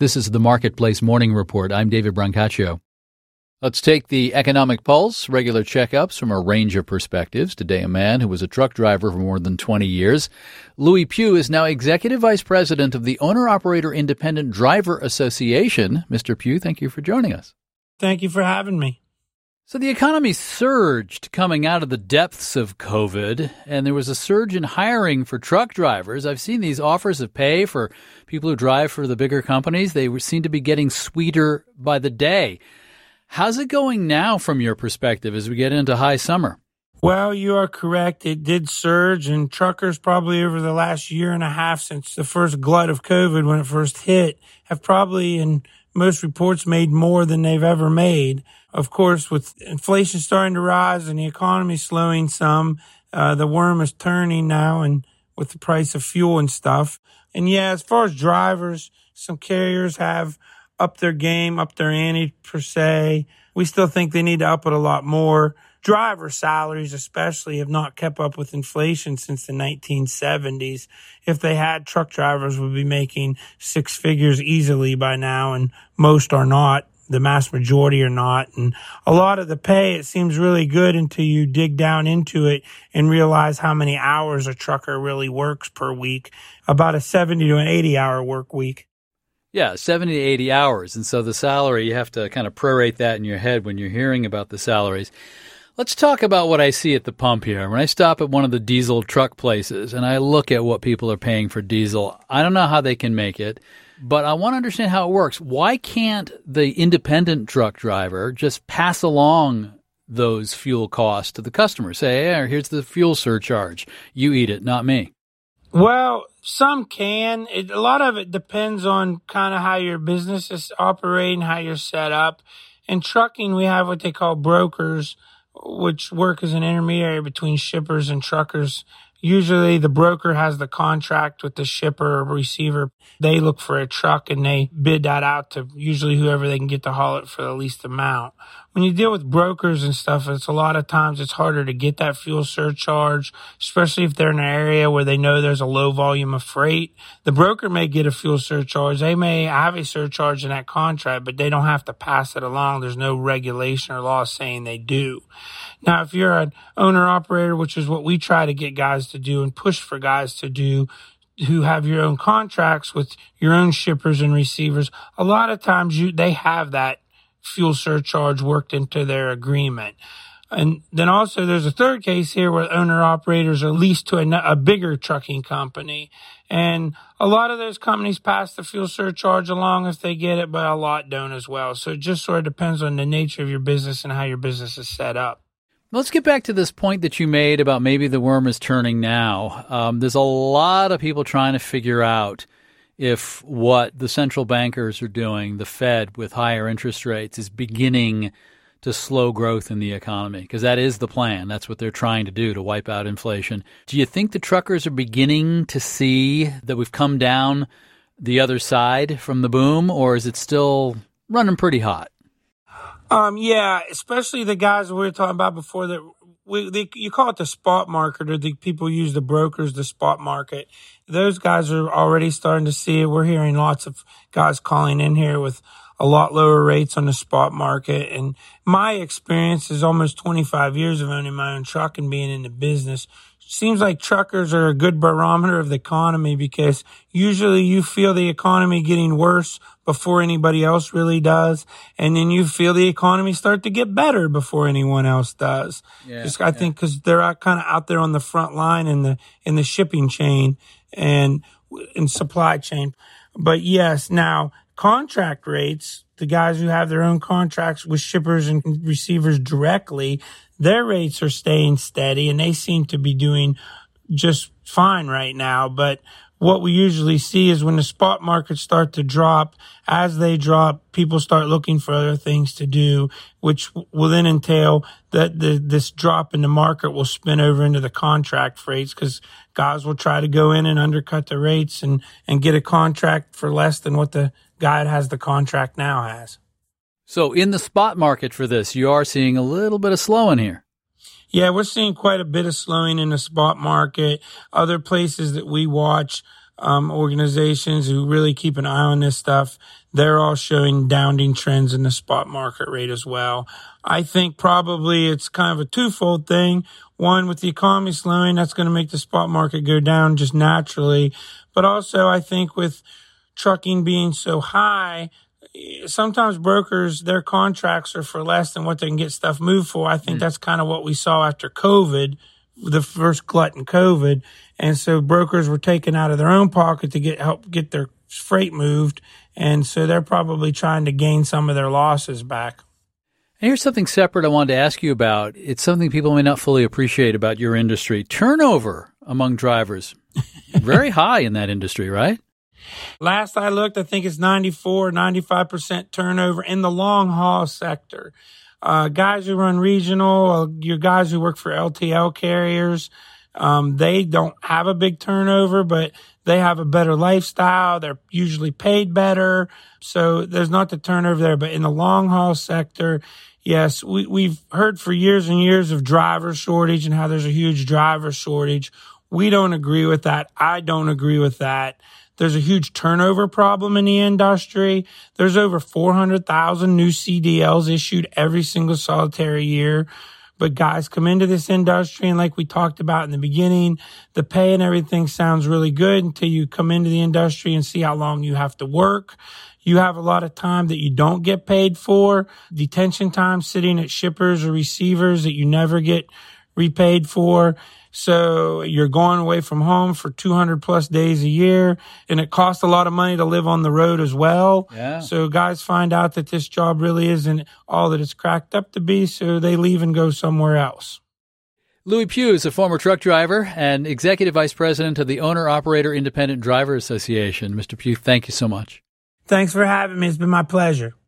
This is the Marketplace Morning Report. I'm David Brancaccio. Let's take the economic pulse, regular checkups from a range of perspectives. Today, a man who was a truck driver for more than 20 years. Louis Pugh is now Executive Vice President of the Owner-Operator Independent Driver Association. Mr. Pugh, thank you for joining us. Thank you for having me. So the economy surged coming out of the depths of COVID, and there was a surge in hiring for truck drivers. I've seen these offers of pay for people who drive for the bigger companies. They seem to be getting sweeter by the day. How's it going now from your perspective as we get into high summer? Well, you are correct. It did surge, and truckers probably over the last year and a half since the first glut of COVID when it first hit have probably, in most reports, made more than they've ever made. Of course, with inflation starting to rise and the economy slowing some, the worm is turning now, and with the price of fuel and stuff. And yeah, as far as drivers, some carriers have upped their game, upped their ante per se. We still think they need to up it a lot more. Driver salaries especially have not kept up with inflation since the 1970s. If they had, truck drivers would be making six figures easily by now, and most are not. The mass majority are not. And a lot of the pay, it seems really good until you dig down into it and realize how many hours a trucker really works per week. About a 70 to an 80-hour work week. Yeah, 70 to 80 hours. And so the salary, you have to kind of prorate that in your head when you're hearing about the salaries. Let's talk about what I see at the pump here. When I stop at one of the diesel truck places and I look at what people are paying for diesel, I don't know how they can make it, but I want to understand how it works. Why can't the independent truck driver just pass along those fuel costs to the customer? Say, hey, here's the fuel surcharge. You eat it, not me. Well, some can. A lot of it depends on kind of how your business is operating, how you're set up. In trucking, we have what they call brokers, which work as an intermediary between shippers and truckers. Usually the broker has the contract with the shipper or receiver. They look for a truck and they bid that out to usually whoever they can get to haul it for the least amount. When you deal with brokers and stuff, it's a lot of times it's harder to get that fuel surcharge, especially if they're in an area where they know there's a low volume of freight. The broker may get a fuel surcharge. They may have a surcharge in that contract, but they don't have to pass it along. There's no regulation or law saying they do. Now, if you're an owner-operator, which is what we try to get guys to do and push for guys to do, who have your own contracts with your own shippers and receivers, a lot of times they have that fuel surcharge worked into their agreement. And then also there's a third case here where owner-operators are leased to a bigger trucking company. And a lot of those companies pass the fuel surcharge along if they get it, but a lot don't as well. So it just sort of depends on the nature of your business and how your business is set up. Let's get back to this point that you made about maybe the worm is turning now. There's a lot of people trying to figure out if what the central bankers are doing, the Fed with higher interest rates, is beginning to slow growth in the economy, because that is the plan. That's what they're trying to do, to wipe out inflation. Do you think the truckers are beginning to see that we've come down the other side from the boom, or is it still running pretty hot? Yeah, especially the guys we were talking about before that you call it the spot market, or the people use the brokers, the spot market. Those guys are already starting to see it. We're hearing lots of guys calling in here with a lot lower rates on the spot market. And my experience is almost 25 years of owning my own truck and being in the business. Seems like truckers are a good barometer of the economy, because usually you feel the economy getting worse before anybody else really does. And then you feel the economy start to get better before anyone else does. I think because they're kind of out there on the front line in the shipping chain and in supply chain. But yes, now contract rates, the guys who have their own contracts with shippers and receivers directly, their rates are staying steady and they seem to be doing just fine right now. But what we usually see is when the spot markets start to drop, as they drop, people start looking for other things to do, which will then entail that this drop in the market will spin over into the contract rates, because guys will try to go in and undercut the rates and get a contract for less than what the guy that has the contract now has. So in the spot market for this, you are seeing a little bit of slowing here. Yeah, we're seeing quite a bit of slowing in the spot market. Other places that we watch, organizations who really keep an eye on this stuff, they're all showing downward trends in the spot market rate as well. I think probably it's kind of a twofold thing. One, with the economy slowing, that's going to make the spot market go down just naturally. But also, I think with trucking being so high, sometimes brokers, their contracts are for less than what they can get stuff moved for. I think that's kind of what we saw after COVID, the first glut in COVID. And so brokers were taken out of their own pocket to help get their freight moved. And so they're probably trying to gain some of their losses back. And here's something separate I wanted to ask you about. It's something people may not fully appreciate about your industry. Turnover among drivers. Very high in that industry, right? Last I looked, I think it's 95% turnover in the long haul sector. Guys who run regional, your guys who work for LTL carriers, they don't have a big turnover, but they have a better lifestyle. They're usually paid better. So there's not the turnover there. But in the long haul sector, yes, we've heard for years and years of driver shortage and how there's a huge driver shortage. We don't agree with that. I don't agree with that. There's a huge turnover problem in the industry. There's over 400,000 new CDLs issued every single solitary year. But guys come into this industry, and like we talked about in the beginning, the pay and everything sounds really good until you come into the industry and see how long you have to work. You have a lot of time that you don't get paid for, detention time sitting at shippers or receivers that you never get repaid for. So you're going away from home for 200 plus days a year, and it costs a lot of money to live on the road as well. Yeah. So guys find out that this job really isn't all that it's cracked up to be, so they leave and go somewhere else. Louis Pugh is a former truck driver and executive vice president of the Owner-Operator Independent Driver Association. Mr. Pugh, thank you so much. Thanks for having me. It's been my pleasure.